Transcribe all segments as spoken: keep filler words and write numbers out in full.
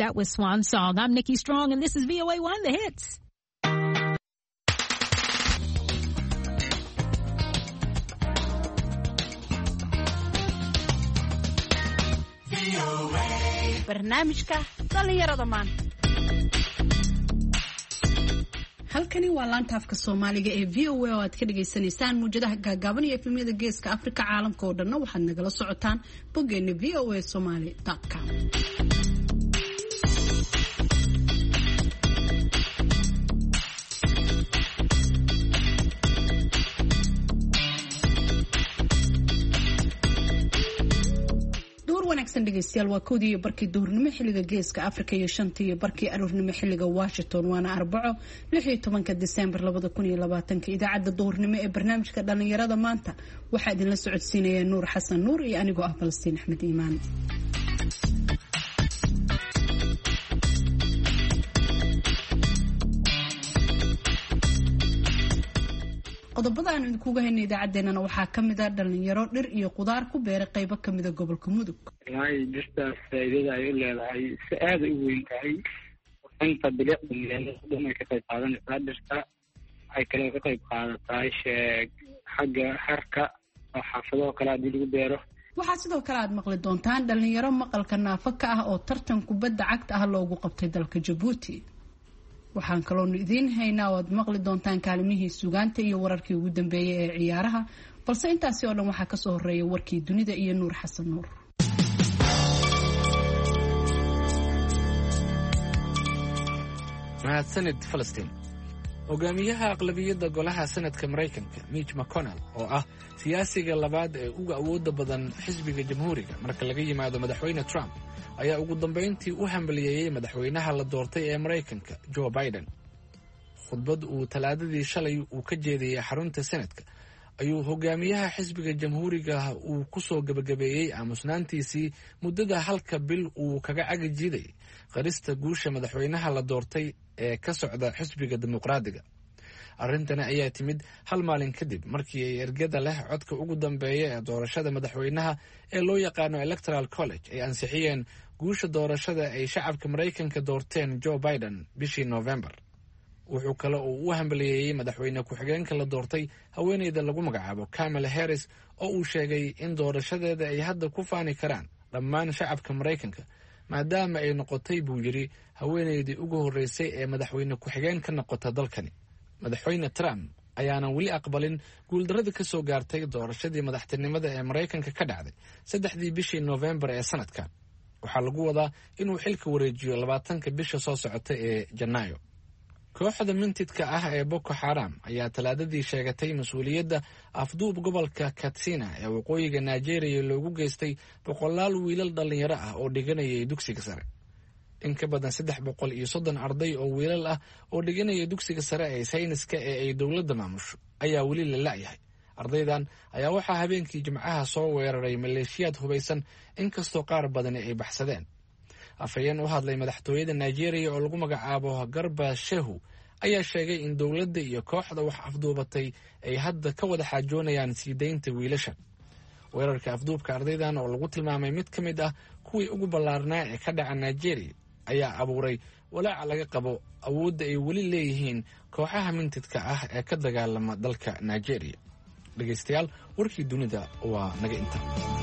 That was Swan Song. I'm Nikki Strong, and this is V O A one, The Hits. barnaamijka dhalinyarada maanta. halkani waa laanta afka Soomaaliga ee V O A oo aad ka dhageysanaysaan muujadaha gaagaaban iyo efemyada geeska Afrika caalamka oo dhan waxaad nagala socotaan boggeena v o a somali dot com. wanaagsan dhageystayaal waa koodii iyo barkii duhurnimo xilliga geeska Afrika iyo shantii iyo barkii aroornimo xilliga Washington waana arbaco lix iyo tobanka December labada kun iyo labaatanka idaacadda duhurnimo ee barnaamijka dhalinyarada maanta waxaa idinla socodsiinaya Nuur Xasan Nuur iyo anigoo ah Falastiin Axmed Iimaan. qodobada aan idinkuga haynay idaacadeennana waxaa ka mid ah dhalinyaro dhir iyo qudaar ku beeray qaybo ka mid ah gobolka Mudug. Ay dhirtaas faa'iidada ay u leedahay si aad u weyn tahay inta bilicda meelaha ka qayb qaadanaysa dhirta ay kale ka qayb qaadataa sheeg xagga harka oo xaafado kala hadii lagu beero. waxaa sidoo kale aad maqli doontaan dhalinyaro maqalka naafo ka ah oo tartan kubadda cagta ah loogu qabtay dalka Djibouti. waxaan kaloo idin haynaa oo aad maqli doontaan kaalmihii suugaanta iyo wararkii ugu dambeeyay ee ciyaaraha balse intaasi oo dhan waxaa ka soo horeeya warkii dunida iyo Nuur Xasan Nuur. mahadsanid Falastiin. hogaamiyaha aqlabiyadda golaha sanadka Mareykanka Mitch McConnell oo ah siyaasiga labaad ee ugu awoodda badan xisbiga jamhuuriga marka laga yimaado madaxweyne Trump ayaa ugu dambeyntii u hambalyeeyay madaxweynaha la doortay ee Mareykanka Joe Biden. khudbad uu talaadadii shalay uu ka jeediyay xarunta sanadka ayuu hogaamiyaha xisbiga jamhuuriga uu ku soo gabagabeeyay aamusnaantiisii muddada halka bil uu kaga cagajiiday qarista guusha madaxweynaha la doortay ee ka socda xisbiga dimuqraadiga. arrintani ayaa timid hal maalin kadib markii ay ergada leh codka ugu dambeeya ee doorashada madaxweynaha ee loo yaqaano Electoral College ay ansixiyeen guusha doorashada ay shacabka Mareykanka doorteen Joe Biden bishii November. wuxuu kale oo u hambalyeeyay madaxweyne ku-xigeenka la doortay haweeneyda lagu magacaabo Kamala Harris oo uu sheegay in doorashadeeda ay hadda ku faani karaan dhammaan shacabka Mareykanka maadaama ay noqotay buu yiri haweeneydii ugu horeysay ee madaxweyne ku-xigeen ka noqota dalkani. madaxweyne Trump ayaanan weli aqbalin guuldarrada ka soo gaartay doorashadii madaxtinimada ee Mareykanka ka dhacday saddexdii bishii November ee sanadkan. waxaa lagu wadaa inuu xilka wareejiyo labaatanka bisha soo socota ee Janaayo. kooxda mintidka ah ee Boko Haram ayaa talaadadii sheegatay mas'uuliyadda afduub gobolka Katsina ee waqooyiga Nigeria loogu geystay boqolaal wiilal dhalinyaro ah oo dhiganayay dugsiga sare. in ka badan saddex boqol iyo soddon arday oo wiilal ah oo dhiganaya dugsiga sare ee sayniska ee ay dowladda maamusho ayaa weli la la'yahay. ardaydan ayaa waxaa habeenkii Jimcaha soo weeraray maleeshiyaad hubaysan inkastoo qaar badan ay baxsadeen. afhayeen u hadlay madaxtooyada Nigeria oo lagu magacaabo Garba Shehu ayaa sheegay in dowladda iyo kooxda wax afduubatay ay hadda ka wada xaajoonayaan sii deynta wiilasha. weerarka afduubka ardaydan oo lagu tilmaamay mid ka mid ah kuwii ugu ballaarnaa ee ka dhaca Nigeria ayaa abuuray walaac laga qabo awoodda ay weli leeyihiin kooxaha mintidka ah ee ka dagaalama dalka Nigeria. dhageystayaal warkii dunida waa naga inta.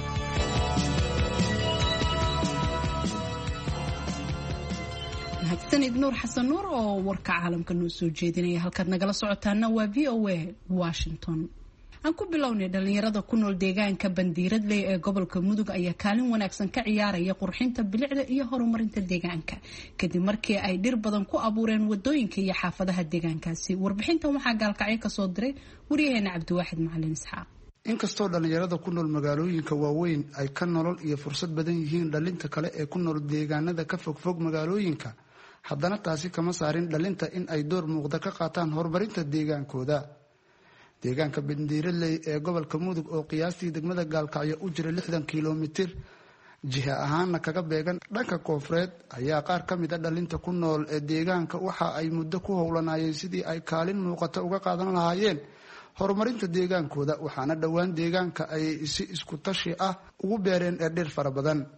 mahadsanid Nuur Xasan Nuur oo warka caalamka noo soo jeedinaya. halkaad nagala socotaana waa V O A Washington. aan ku bilownay dhalinyarada ku nool deegaanka Bandiiradley ee gobolka Mudug ayaa kaalin wanaagsan ka ciyaaraya qurxinta bilicda iyo horumarinta deegaanka kadib markii ay dhir badan ku abuureen wadooyinka iyo xaafadaha deegaankaasi. warbixintan waxaa gaalkacyo ka soo diray wariyaheena Cabdiwaaxid Macalin Isxaaq. inkastoo dhalinyarada ku nool magaalooyinka waaweyn ay ka nolol iyo fursad badan yihiin dhalinta kale ee ku nool deegaanada ka fogfog magaalooyinka, haddana taasi kama saarin dhalinta in ay door muuqda ka qaataan horumarinta deegaankooda. deegaanka Bandiiradley ee gobolka Mudug oo qiyaastii degmada Gaalkacyo u jira lixdan kiiloomitir jiha ahaanna kaga beegan dhanka koonfureed ayaa qaar ka mid ah dhalinta ku nool ee deegaanka waxa ay muddo ku howlanayeen sidii ay kaalin muuqata uga qaadan lahaayeen horumarinta deegaankooda, waxaana dhowaan deegaanka ay si isku tashi ah ugu beereen dhir fara badan.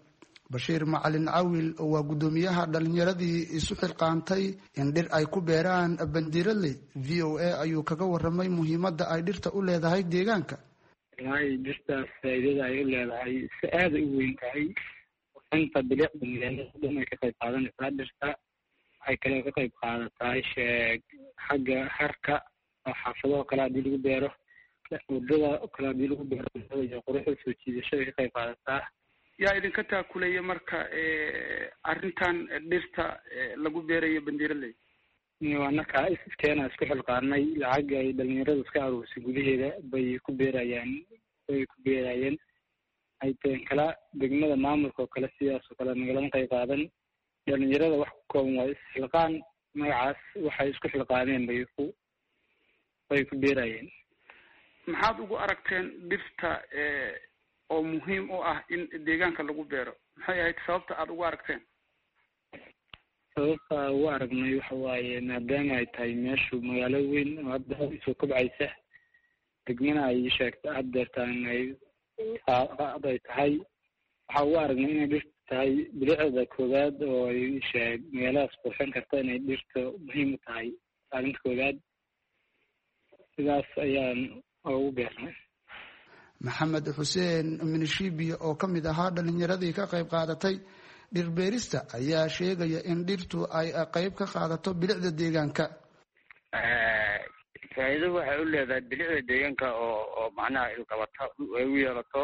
bashiir macalin cawil waa guddoomiyaha dhalinyaradii isu xilqaantay in dhir ay ku beeraan bandiiradley. v o a ayuu kaga waramay muhiimadda ay dhirta u leedahay deegaanka. walahi dhirtaas faa'iidada ay u leedahay si aada u weyn tahay. inta bilicda magaalada dhan ay ka qayb qaadanaysaa dhirta. waxay kaloo ka qayb qaadataa sheeg xagga harka oo xaafadaho kale haddii lagu beero, wadada kale haddii lagu beero iyo quruxda soo jiidashada ka qayb qaadataa. yaa idinka taakuleeya marka arrintan dhirta lagu beerayo bandiiraley? anaka iskeena isku xilqaarnay lacag ay dhalinyaradu iska aruursay gudaheeda bay ku beerayaan bay ku beerayeen ay teen kala degmada maamulka oo kale sidaas oo kale nagalama qayb qaadan. dhalinyarada wax ku kooban waa isxilqaan, magacaas waxay isku xilqaaneen bay ku bay ku beerayeen. maxaad ugu aragteen dhirta oo muhiim u ah in deegaanka lagu beero? maxay ahayd sababta aada ugu aragteen? sababta ugu aragnay waxa waaye maadaama ay tahay meeshu magaalo weyn oo hadda soo kobcaysa, degmana ay sheegta haddeertaan ay ay tahay, waxaa ugu aragnay inay dhirta tahay bilicda koowaad oo ay sheeg magaaladaas qurxin karta inay dhirta muhiim u tahay kaalinta koowaad. sidaas ayaan ugu beernay. maxamed xuseen minishibiya oo ka mid ahaa dhalinyaradii ka qayb qaadatay dhirbeerista ayaa sheegaya in dhirtu ay qayb ka qaadato bilicda deegaanka. faa'iido waxay u leedahay bilicda deegaanka oo oo macnaha ilqabata ay u yeelato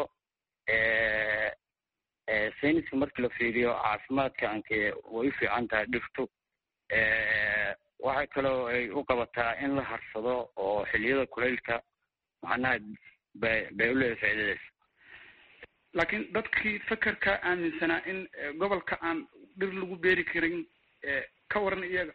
sayniska markii la fiiriyo caafimaadka anke way u fiican tahay dhirtu. waxay kaloo ay u qabataa in la harsado oo xiliyada kulaylka macnaha bay bay u leedahay faa'iidadaas. laakiin dadkii fakarka aaminsanaa in gobolka aan dhir lagu beeri karin ka waran iyaga?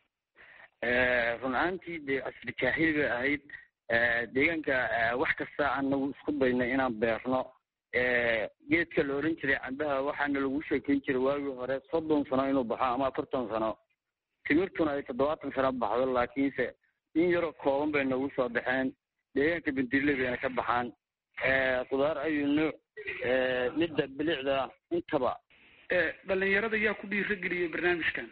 run ahaantii dee casri jaahil bay ahayd. deegaanka wax kasta anagu isku daynay inaan beerno. geedka la oran jiray cambaha waxaana lagu sheekeyn jiray waagii hore soddon sano inuu baxo ama afartan sano, timirtuna ay toddobaatan sano baxdo. laakiinse in yaroo kooban bay nagu soo baxeen. deegaanka bandiirley bayna ka baxaan. khudaar ayuu nuuc midda bilicda intaba. dhalinyarada yaa ku dhiirigeliyey barnaamijkan?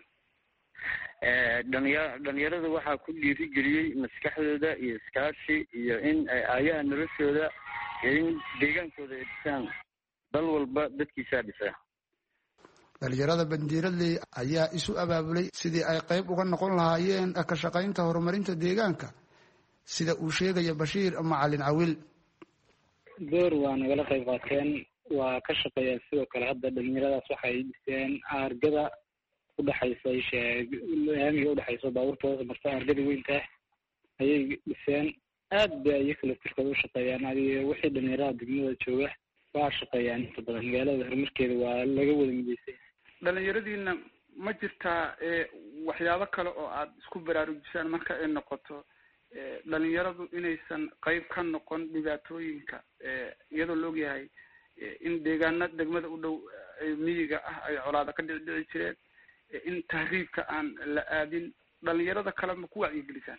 dhalinya dhalinyarada waxaa ku dhiirigeliyey maskaxdooda iyo iskaashi iyo in ay aayaha noloshooda iyo in deegaankooda ay dhisaan. dal walba dadkiisaa dhisa. dhalinyarada bandiiraley ayaa isu abaabulay sidii ay qayb uga noqon lahaayeen ka shaqaynta horumarinta deegaanka, sida uu sheegaya bashiir macalin cawil. door waa nagala qayb qaateen, waa ka shaqeeyaan. sidoo kale hadda dhalinyaradaas waxay dhiseen aargada udhexaysa sheeg laamiga udhexaysa baabuurtooda marta aargada weynta ayay dhiseen. aad bay iyaga laftirkooda u shaqeeyaan. adiga wixii dhalinyarada degmada jooga waa shaqeeyaan inta badan. magaalada horumarkeeda waa laga wada mideysay. dhalinyaradiina ma jirtaa waxyaabo kale oo aada isku baraarujisaan marka ay noqoto dhalinyaradu inaysan qayb ka noqon dhibaatooyinka, iyadoo la ogyahay in deegaana degmada u dhow miyiga ah ay colaada ka dhici dhici jireen, in tahriibka aan la aadin? dhalinyarada kale ma ku wacyigelisaan?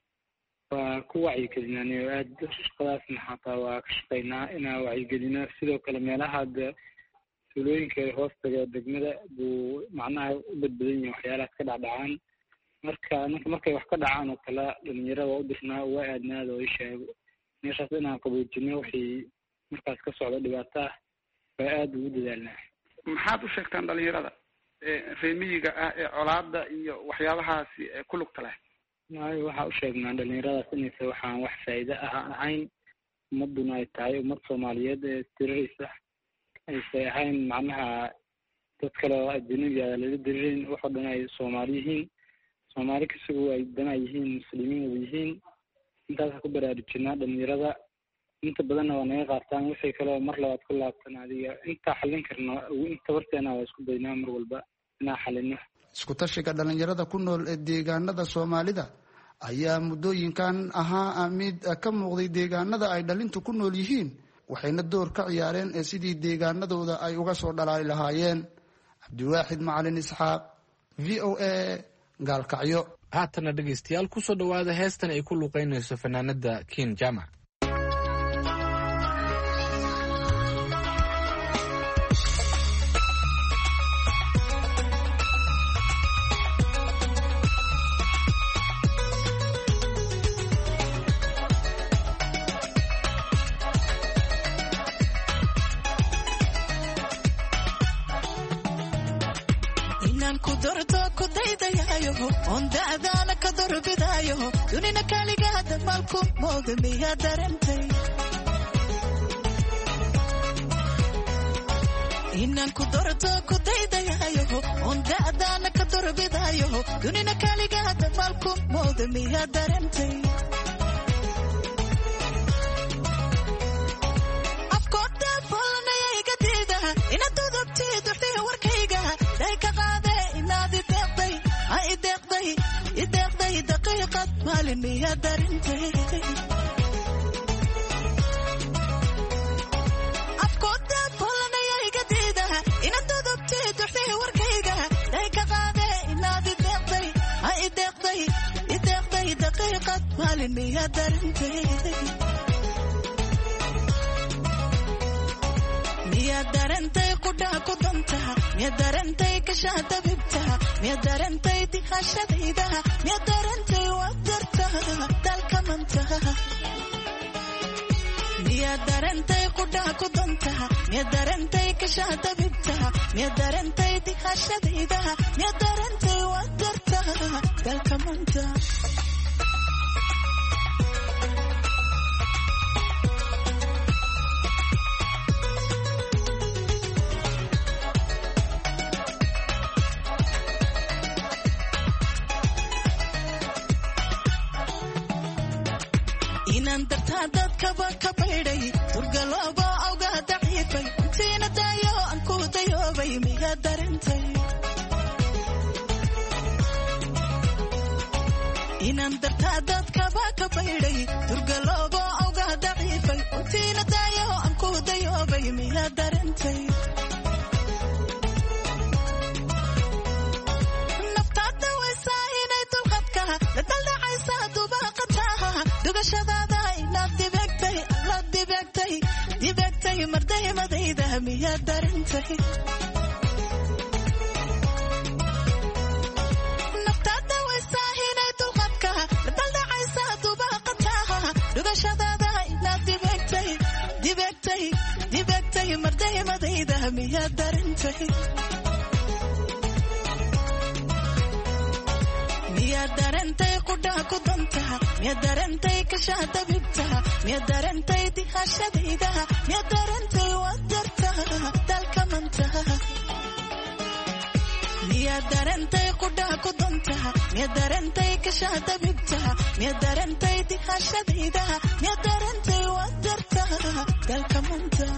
waa ku wacyigelinaan oo aada shaqadaasna xataa waa ka shaqeynaa inaa wacyigelino. sidoo kale meelaha hadda tuulooyinka hoostaga degmada buu macnaha u badbadan yihin waxyaalahaas ka dhacdhacaan. marka ninka markay wax ka dhacaan oo kale dhalinyarada waa u dirnaa, waa aadnaada oo isheego meeshaas inaan qaboojino wixii markaas ka socda dhibaata ah waa aada ugu dadaalnaa. maxaad u sheegtaan dhalinyarada reemiyiga ah ee colaada iyo waxyaabahaasi ku lugta leh? maayo waxaa u sheegnaa dhalinyaradaas inaysa waxaan wax faa'iide ah ahayn, ummaduna ay tahay ummad soomaaliyeed ee diriraysa, aysay ahayn macnaha dad kale oo ajanabiga lala diririn. waxoo dhan ay soomaali yihiin, soomaali kasugoo ay dana yihiin, muslimiin wada yihiin. intaasa ku baraarujinaa dhalinyarada. inta badanna waa naga qaataan. wixii kaleo mar labaad ku laabtan adiga intaa xallin karno inta warteena waa isku daynaa mar walba inaa xalino. isku tashiga dhalinyarada ku nool ee deegaanada soomaalida ayaa muddooyinkan ahaa mid ka muuqday deegaanada ay dhalintu ku nool yihiin, waxayna door ka ciyaareen ee sidii deegaanadooda ay uga soo dhalaali lahaayeen. cabdiwaaxid macalin isxaaq, v o a, gaalkacyo. haatana dhegaystayaal kusoo dhawaada heestan ay ku luuqeynayso fanaanada Kin Jamac. inaan ku dorto ku daydayayo onda'daana ka dorbidayo dunina kaligaada malku mooda miyaa darantay inaan ku dorto ku daydayayo onda'daana ka dorbidayo dunina kaligaada malku mooda miyaa darantay afkooda foolnaya iga diida inaad dudubtii duxdiya warkayga day ka qaade inaad ideeqday ha ideeqday ideeqday daqiiqad maalin miyaa darantay afkooda foolnaya iga diida inaad dudubtii duxdiya warkayga day ka qaade inaad ideeqday ha ideeqday ideeqday daqiiqad maalin miyaa darantay miyaa darantay qudhaa ku dantaha miyaa darantay kashaa dabibtaha miyaa darantay dihashadaydaha miyaa darantay wadartaha dalka mantaha miyaa darantay qudhaa ku dantaha miyaa darantay kashaa dabibtaha miyaa darantay dihashadaydaha miyaa darantay wadartaha dalka mantaha inaan dartaa dadkaba ka baydhay turgaloobo awgaa daciifay intiina daayo aan ku dayoobay miyaa darantay inaan dartaa dadkaba ka baydhay turgaloobo awgaa daciifay intiina daayo aan ku dayoobay miyaa darantay naftaada waysaa inay dulqadka la daldhacaysaa dubaaqataha dugashadaada inaad dibegtay la dibegtay dibegtay mardaymadayda miyaa darantay naftaada waysaa inay dulqadka la daldhacaysaa dubaaqataha dugashadaada inaad dibegtay dibegtay dibegtay mardaymadayda miyaa darantay miyaa darantay qudhaa ku dantaha miyaa darantay kashaa dabibtaha miyaa darantay dihashadaydaha miyaa darantay wadartaha dalka mantaha miyaa darantay qudhaa ku dantaha miyaa darantay kashaa dabibtaha miyaa darantay dihashadaydaha miyaa darantay wadartaha dalka mantaha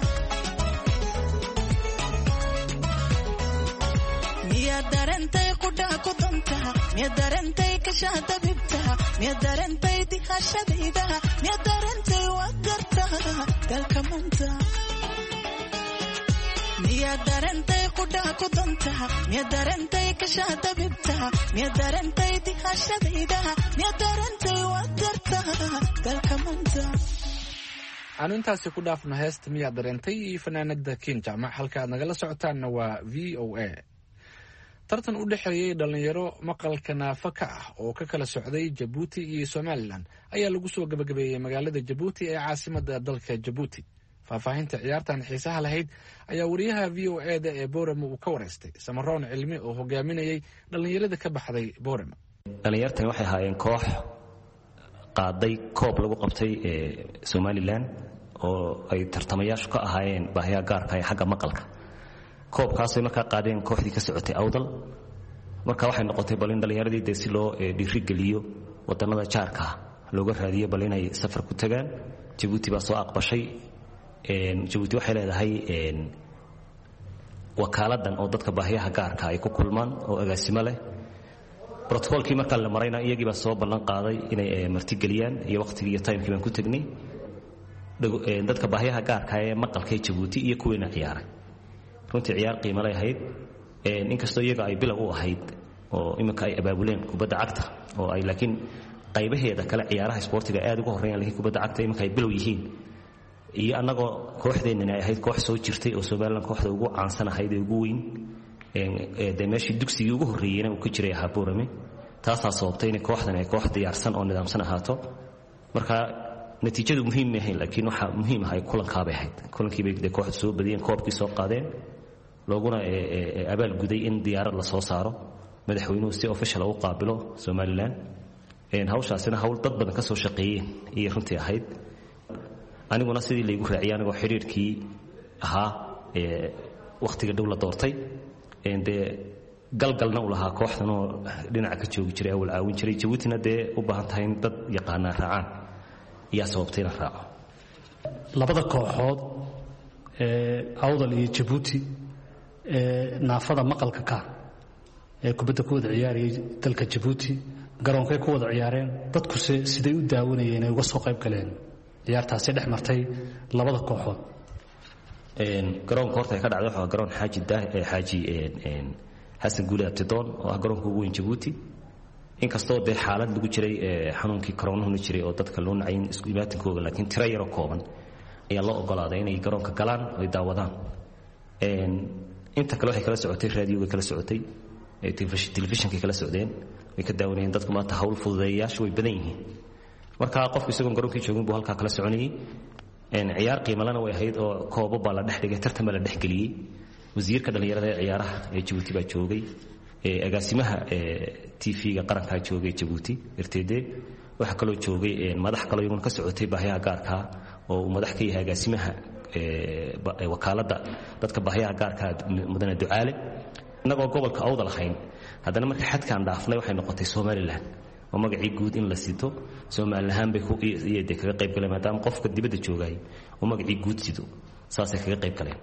miyaa darantay qudhaa ku dantaha miyaa darantay kashaa dabibtaha miyaa darantay dihashadaydaha miyaa darantay wadartaha dalka mantaha miyaa darantay qudhaa ku dantaha miyaa darantay kashaa dabibtaha miyaa darantay dihashadaydaha miyaa darantay wadartaha dalka mantaha aanu intaasi ku dhaafno heesta miyaa dareentay iyo fanaanada kiin jaamac halka aad nagala socotaanna waa v o a tartan u dhexeeyey dhallinyaro maqalka naafa ka ah oo ka kala socday jabuuti iyo somalilan ayaa lagu soo gabagabeeyey magaalada jabuuti ee caasimada dalka jabuuti faahfaahinta ciyaartan xiisaha lahayd ayaa wariyaha v o e da ee boorama uu ka wareystay samaroon cilmi oo hogaaminayay dhallinyarada ka baxday boorama dhallinyartani waxay ahaayeen koox qaaday koob lagu qabtay ee somalilan oo ay tartamayaashu ka ahaayeen baahiyaha gaarka ee xagga maqalka koobkaasay markaa qaadeen kooxdii ka socotay awdal marka waxay noqotay bal in dhallinyaradii dee si loo dhiirigeliyo wadannada jaarka looga raadiyo bal inay safar ku tagaan jabuuti baa soo aqbashay jabuuti waxay leedahay wakaaladan oo dadka baahiyaha gaarka ay ku kulmaan oo agaasimo leh brotocolkii markaa la marayna iyagii baa soo ballan qaaday inay martigeliyaan iyo waqtigii iyo timekii baan ku tegnay dadka baahiyaha gaarka ee maqalka ee jabuuti iyo kuweena ciyaaray runtii ciyaar qiimo leh ahayd inkastoo iyaga ay bilow u ahayd oo iminka ay abaabuleen kubadda cagta oo ay laakiin qaybaheeda kale ciyaaraha isboortiga aad uga horreeyaan laakiin kubadda cagta iminka ay bilow yihiin iyo annagoo kooxdeennana ay ahayd koox soo jirtay oo somalilan kooxda ugu caansan ahayd ee ugu weyn dee meeshii dugsigii ugu horreeyeyna uu ka jiray ahaa boorame taasaa sababtay inay kooxdan ay koox diyaarsan oo nidaamsan ahaato marka natiijadu muhiim ma ahayn laakiin waxaa muhiim ahay kulankaabay ahayd kulankiibay dee kooxda soo badiyeen koobkii soo qaadeen looguna abaal guday in diyaarad la soo saaro madaxweynuhu si official u qaabilo Somaliland een hawshaasina hawl dad badan ka soo shaqeeyeen iyo runtii ahayd aniguna sidii la igu raaciyay anigoo xiriirkii ahaa ee waqtiga dawla doortay een de galgalna u lahaa kooxdan oo dhinaca ka joogi jiray awal caawin jiray Djibouti-na dee u baahan tahay in dad yaqaana raacaan iyo sababtay la raaco labada kooxood ee awdal iyo Djibouti ee naafada maqalka ka ee kubadda ku wada ciyaarayay dalka Djibouti garoonkay ku wada ciyaareen dadku siday u daawanayeen ay uga soo qayb galeen ciyaartaasi dhex martay labada kooxood een garoonka horta ka dhacday waxa garoon Xaaji Daa ee Xaaji een Hassan Guule Abtidoon oo garoonka ugu weyn Djibouti inkastoo de xaalad lagu jiray xanuunkii corona jiray oo dadka loo nacayn isku imaatinkooda laakiin tiro yar oo kooban ayaa loo ogolaaday inay garoonka galaan oo daawadaan een inta kale waxay kala socotay raadiyoga kala socotay ee telefishinka kala socdeen way ka daawanayeen dadku maanta hawl fududeeyaashu way badan yihiin marka qofku isagoo garoonkii joogin buu halka kala soconayay een ciyaar qiimo lana way ahayd oo koobo baa la dhex dhigay tartan la dhex galiyay wasiirka dhalinyarada ee ciyaaraha ee Djibouti baa joogay ee agaasimaha ee T V-ga qaranka joogay Djibouti R T D waxa kale oo joogay madax kale oo ka socotay baahiyaha gaarka oo madax ka yahay agaasimaha ee wakaalada dadka baahiyaha gaarka mudane Ducaale inagoo gobolka awdal ahayn haddana markii xadkan dhaafnay waxay noqotay Somaliland oo magacii guud in la sito Somaliland bay ku iyada kaga qayb galeen maadaama qofka dibadda joogay oo magacii guud sido saasay kaga qayb galeen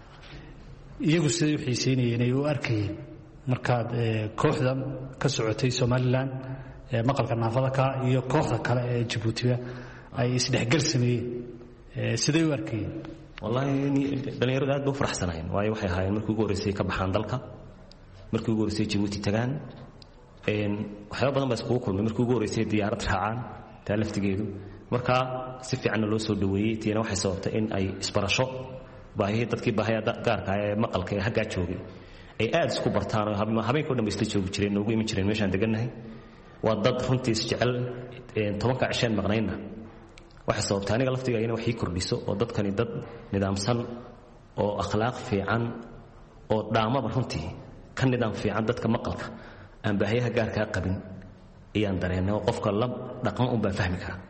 iyagu sidoo xiiseynayeen ay u arkayeen markaad kooxda ka socotay Somaliland ee maqalka naafada ka iyo kooxda kale ee Djibouti ay isdhexgal sameeyeen sidoo u arkayeen wallahi dhalinyaradu aad u faraxsanayeen waayo waxay ahaayeen markii ugu horeysay ka baxaan dalka markii ugu horeysay Djibouti tagaan een waxyaabo badan baa isku kulmay markii ugu horeysay diyaarad raacaan taa laftigeedu marka si fiican loo soo dhaweeyay tiina waxay sababtay in ay isbarasho baahiyada dadkii baahiyada gaarka ah ee maqalka ee haga joogay ay aad isku bartaan oo habeenkii dhameystay joogi jireen ugu iman jireen meeshaan deganahay waa dad runtii jecel een tobanka cishaan maqnayna waxa sababtay aniga laftiga inay wax ii kordhiso oo dadkani dad nidaamsan oo akhlaaq fiican oo dhaamaba runtii ka nidaam fiican dadka maqalka aan baahiyaha gaarka qabin iyaan dareennay qofka la dhaqan u baa fahmi kara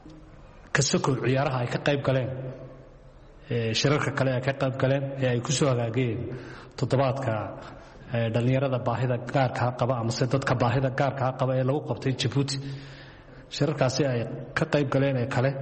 ka soo ciyaaraha ay ka qayb galeen ee shirarka kale ay ka qayb galeen ee ay ku soo hagaageen toddobaadka dhalinyarada baahida gaarka qaba ama se dadka baahida gaarka qaba ee lagu qabtay Djibouti shirarkaasi ay ka qayb galeen ee kale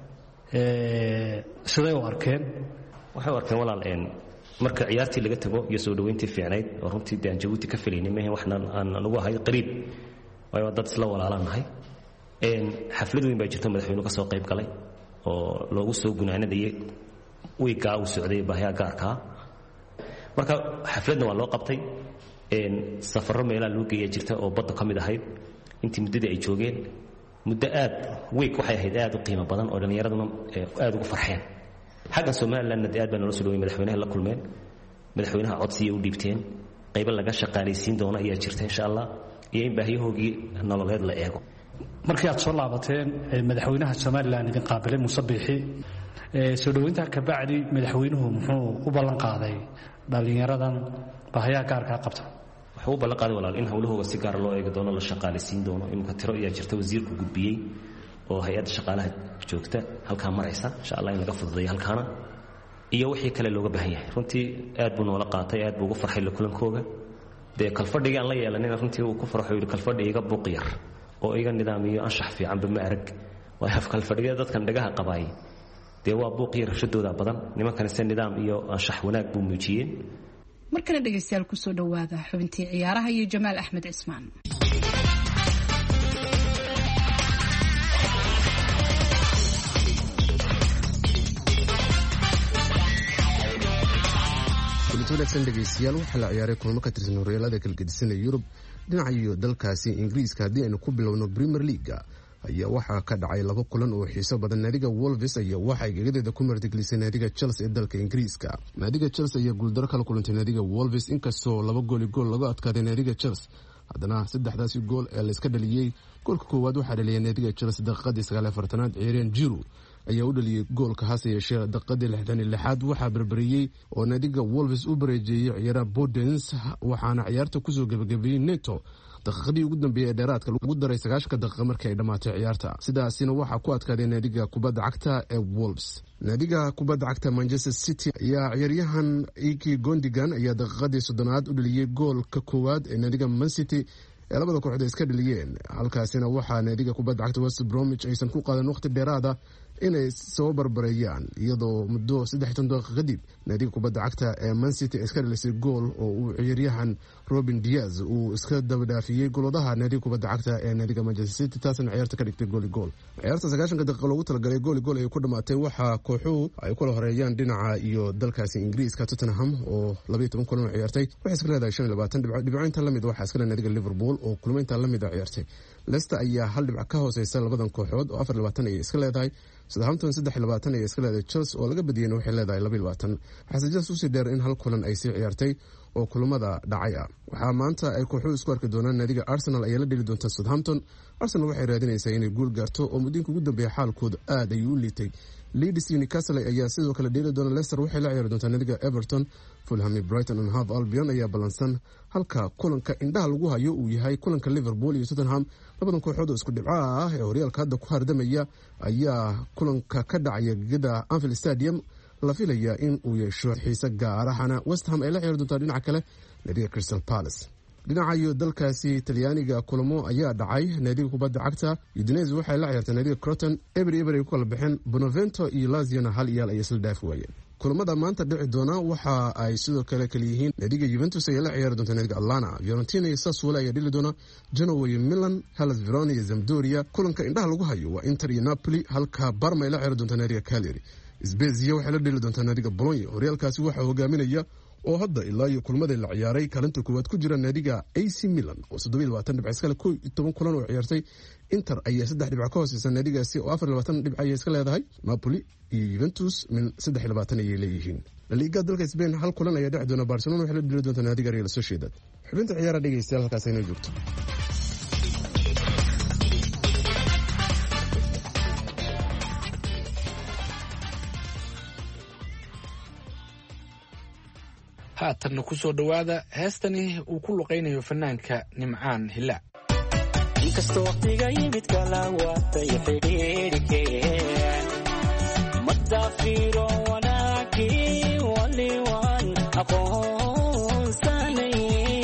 ee siday u arkeen waxay arkeen walaal een marka ciyaartii laga tago iyo soo dhaweyntii fiicneed oo runtii daan Djibouti ka filaynay ma waxna aan lagu ahay qariib way dad isla walaalanahay een xaflad weyn baa jirta madaxweynuhu ka soo qayb galay oo loogu soo gunaanadayay way gaa u socday baahiyaha gaarka marka xafladna waa loo qabtay een safarro meelaha loo geeyay jirta oo badda ka mid ahayd intii muddada ay joogeen muddo aad week waxay ahayd aad u qiimo badan oo dhalinyaraduna aad ugu farxeen xagga Somaliland aad baan loo soo dhaweeyay madaxweynaha la kulmeen madaxweynaha codsiga u dhiibteen qayb laga shaqaaleysiin doona ayaa jirta insha Allah iyo in baahiyahoogii nololeed la eego markii aad soo laabateen madaxweynaha Somaliland idin qaabilay Musabbixi ee soo dhaweynta ka bacdi madaxweynuhu muxuu u ballan qaaday dhalinyaradan baahiyaha gaarka qabta wuxuu ballan qaaday walaal in hawlahooda si gaar loo eego doono la shaqaaleysiin doono in ka tiro iyo jirta wasiirku gudbiyay oo hay'adda shaqaalaha joogta halka maraysa insha Allah in laga fududeeyo halkaana iyo wixii kale looga baahan yahay runtii aad buu noola qaatay aad buu ugu farxay la kulankooga de kalfadhiga aan la yeelanina runtii uu ku farxo yiri kalfadhiga buuqyar oo iga nidaamiyo anshax fiican ba ma arag way haf kalfadhiga dadkan dhagaha qabaay de waa buuqyar shadooda badan nimankan si nidaam iyo anshax wanaag buu muujiyeen markana dhageystayaal ku soo dhawaada xubintii ciyaaraha iyo Jamaal Axmed Cismaan wanaagsan dhegeystayaal waxaa la ciyaaray kulamo ka tirsan horyaalada kala gedisanaya Yurub dhinaca iyo dalkaasi Ingiriiska haddii aynu ku bilowno Premier League ayaa waxaa ka dhacay laba kulan oo xiiso badan naadiga Wolves ayaa waxay gegadeeda ku martiglisay naadiga Chelsea ee dalka Ingiriiska naadiga Chelsea ayaa guuldaro kala kulantay naadiga Wolves inkastoo laba gool gool laga adkaaday naadiga Chelsea haddana saddexdaasi gool ee la iska dhaliyay goolka koowaad waxaa dhaliyay naadiga Chelsea daqiiqadii sagaal iyo afartanaad ciyaareen Giroud ayaa u dhaliyey goolka hase yeeshee daqiiqadii lixdan iyo lixaad waxaa berberiyey oo naadiga Wolves u bareejeeyey ciyaaraha Bodens waxaana ciyaarta kusoo gabagabeeyey Neto daqiiqadii ugu dambeeyay ee dheeraadka lagu daray sagaashanka daqiiqo markii ay dhamaatay ciyaarta. sidaasina waxaa ku adkaaday naadiga kubadda cagta ee Wolves. naadiga kubadda cagta Manchester City ayaa ciyaaryahan Iki Gundogan ayaa daqiiqadii soddonaad u dhaliyey goolka koowaad ee naadiga Man City ee labada kooxood iska dhaliyeen. halkaasina waxaa naadiga kubadda cagta West Bromwich aysan ku qaadan waqti dheeraad ah inay soo barbareeyaan iyadoo muddo saddex iyo toban daqiiqo kadib naadiga kubadda cagta ee Man City iska dhalisay gool oo uu ciyaaryahan Ruben Dias uu iska dabadhaafiyey goladaha naadiga kubadda cagta ee naadiga Manchester City taasina ciyaarta ka dhigtay gool gool. ciyaarta sagaashanka daqiiqo loogu talagalay gool gool ay ku dhamaatay waxaa kooxuhu ay kula horeeyaan dhinaca iyo dalkaasi Ingiriiska Tottenham oo laba iyo toban kulan ciyaartay waxay iska leedahay shan iyo labaatan dhibcood dhibcointa la mid waxaa iska leedahay naadiga Liverpool oo kulmaynta la mid ah ciyaartay. Leicester ayaa hal dhibco ka hooseysa labadan kooxood oo afar iyo labaatan ay iska leedahay. Southampton saddex iyo labaatan ay iska leedahay. Chelsea oo laga badiyay waxay leedahay laba iyo labaatan. waxaa sidaas u sii dheer in hal kulan ay sii ciyaartay oo kulamada dhacay ah. waxaa maanta ay kooxuhu isku arki doonaan naadiga Arsenal ayaa la dhili doonta Southampton. Arsenal waxay raadinaysaa inay guul gaarto oo muddooyinka ugu dambeeya xaalkooda aad ayuu u liitay. Leeds iyo Newcastle ayaa sidoo kale dhili doona. Leicester waxay la ciyaari doontaa naadiga Everton. Fulham iyo Brighton and Hove Albion ayaa balansan halka kulanka indhaha lagu hayo uu yahay kulanka Liverpool iyo Tottenham. labadan kooxood oo isku dhibco ah ee horyaalka hadda ku hardamaya ayaa kulanka ka dhacaya gegada Anfield Stadium la filaya in uu yeesho xiise gaar ahna West Ham ay la ciyaari doontaa dhinaca kale naadiga Crystal Palace. dhinaca iyo dalkaasi Talyaaniga kulamo ayaa dhacay. naadiga kubadda cagta Udinese waxay la ciyaartay naadiga Croton. Eber Eber ay ku kala baxeen. Benevento iyo Lazio hal iyo hal ay isla dhaaf waayeen. kulamada maanta dhici doona waxa ay sidoo kale kala yihiin naadiga Juventus ay la ciyaari doontaa naadiga Atlanta. Fiorentina iyo Sassuolo ayaa dhili doona. Genoa iyo Milan, Hellas Verona iyo Sampdoria. kulanka indhaha lagu hayo waa Inter iyo Napoli halka Parma ay la ciyaari doontaa naadiga Cagliari. Spezia waxay la dhili doontaa naadiga Bologna. horyaalkaasi waxaa hogaaminaya oo hadda ilaa iyo kulmadii la ciyaaray kaalinta koowaad ku jira naadiga A C Milan oo soddon iyo labaatan dhibco iska leh. kow iyo toban kulan oo ciyaartay. Inter ayaa saddex dhibco ka hooseysa naadigaasi oo afar iyo labaatan dhibco ay iska leedahay. Napoli iyo Juventus min saddex iyo labaatan ay leeyihiin. La Liga dalka Spain hal kulan ayaa dhici doona. Barcelona waxay la dhili doontaa naadiga Real Sociedad. xubinta ciyaaraha dhageystayaal halkaas inay joogto. haatanna ku soo dhowaada heestani uu ku luqaynayo fanaanka Nimcaan Hilaac. inkastoo waqtiga yimid kala waatay xidhiidhkeen madaafiro wanaagii waliwaan aqoonsanay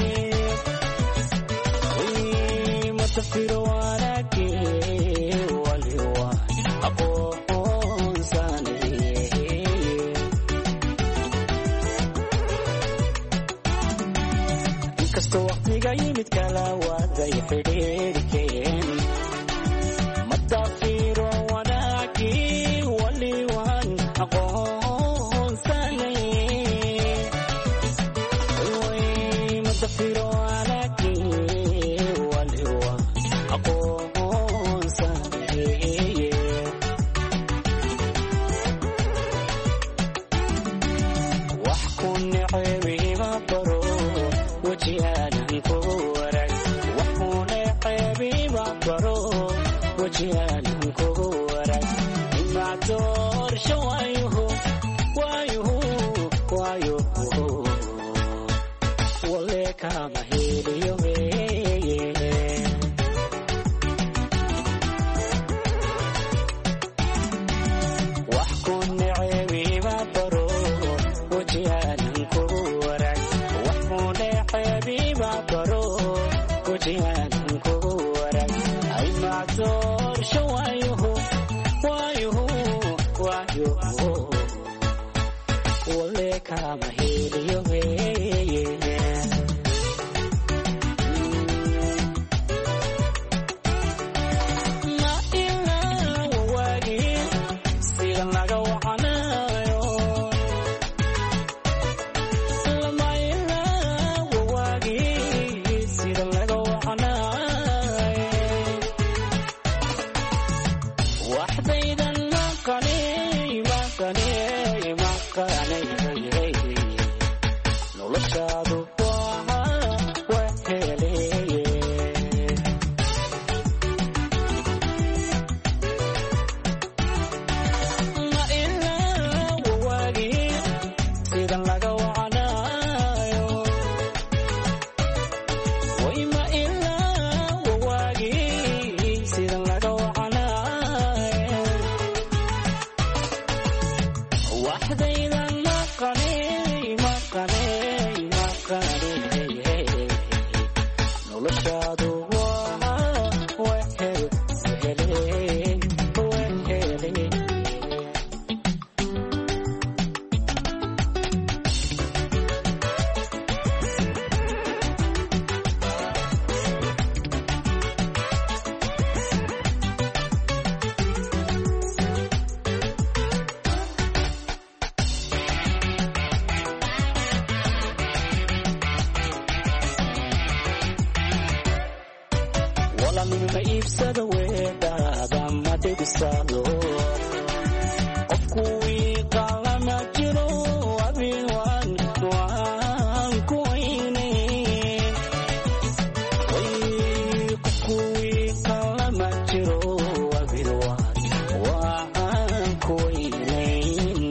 madaafiro wanaagii waliwaan aqoonsanay inkastoo waqtiga yimid kala waatay xidhiidhkeen madaafiro wanaagii waliwaan aqoonsanay madaafiro wanaagii waliwaan aqoonsanay wax ku necebima baro wajiyaanan ku warag wax ku necebima baro wajiyaanan ku warag ima doorsho waayuhu waayuhu waayuhu wale kama heliyo weeye wax ku necebima baro wajiyaanan ku warag wax ku necebima baro wajiyaanan ku warag ima doorsho waayuhu waayuhu waayuhu wale kama heliyo weeye ma ilaa waagii sida laga wacanayo lama ilaa waagii sida laga wacanayo waxbaydan maqanay maqanay maqanay noloshaadu noloshaadu waa wehel wehele wehele ma iibsada weedhaada ma dhigisado qofku wiiqala ma jiro abiwan waan ku weynay qofku wiiqala ma jiro abiwan waan ku weynay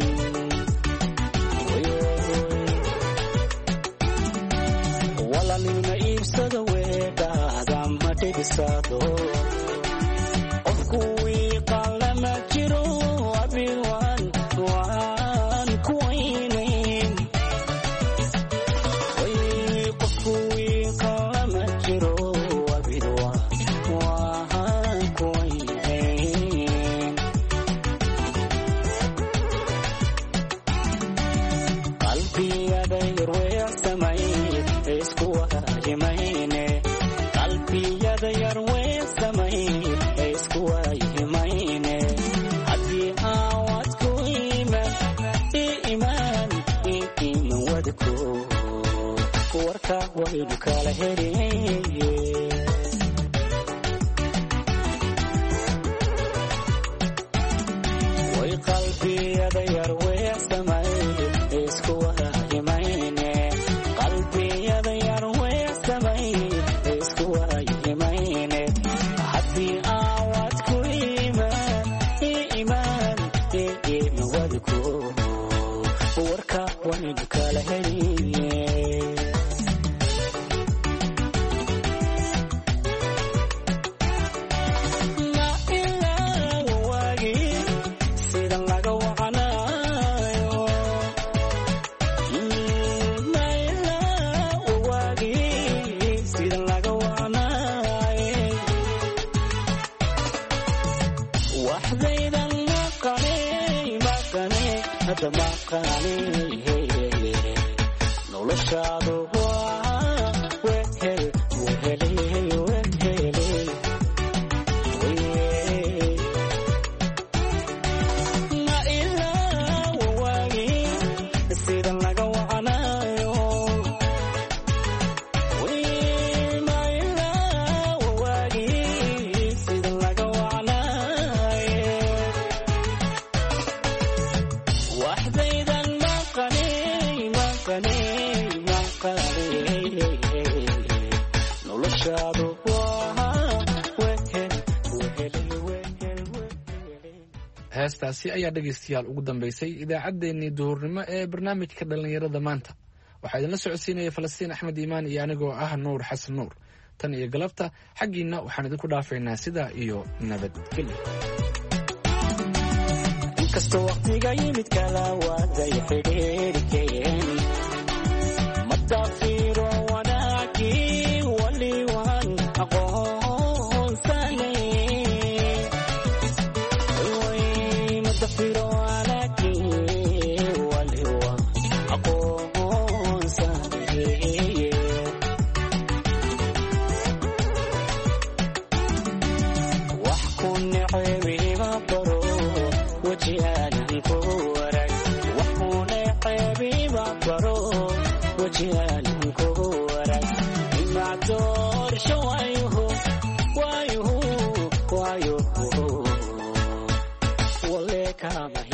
walanin ma iibsada weedhaada ma dhigisado qofku wiiqala ma jiro abiwan waan ku weynay qofku wiiqala ma jiro abiwan waan ku weynay qalbiyada yarweersamay isku waajimayne qalbiyada yarweersamay isku waajimayne haddii aawad ku iman iimaan iiman wadko warka waynu kala heliye way qalbiyada yarweersamay isku waajimayne qalbiyada yarweersamay isku waajimayne haddii aawad ku iman iimaan iiman wadko warka waynu kala heliye noloshaadu waa wehel wehele wehele ma ilaa wawaagi sida laga wacanayo ma ilaa wawaagi sida laga wacanayo waxdaydan maqanay maqanay maqanay noloshaadu waa wehel wehele wehele heestaasi ayaa dhegaystayaal ugu dambaysay idaacaddeenii duhurnimo ee barnaamijka dhallinyarada maanta waxaa idinla socodsiinaya falastiin axmed iimaan iyo anigoo ah nuur xasan nuur tan iyo galabta xaggiinna waxaan idinku dhaafaynaa sidaa iyo nabadgelyo inkastoo waqtiga yimid kala waaday xidhiirikeen madafiiro wanaagii waliwan aqoonsanay madafiiro wanaagii waliwan aqoonsanay wax ku necebiba baro wajihaanan ku warag waxuuna ceebiba baro wajihaanan ku warag imacdoorsho waayuhu waayuhu waayuhu wale kaama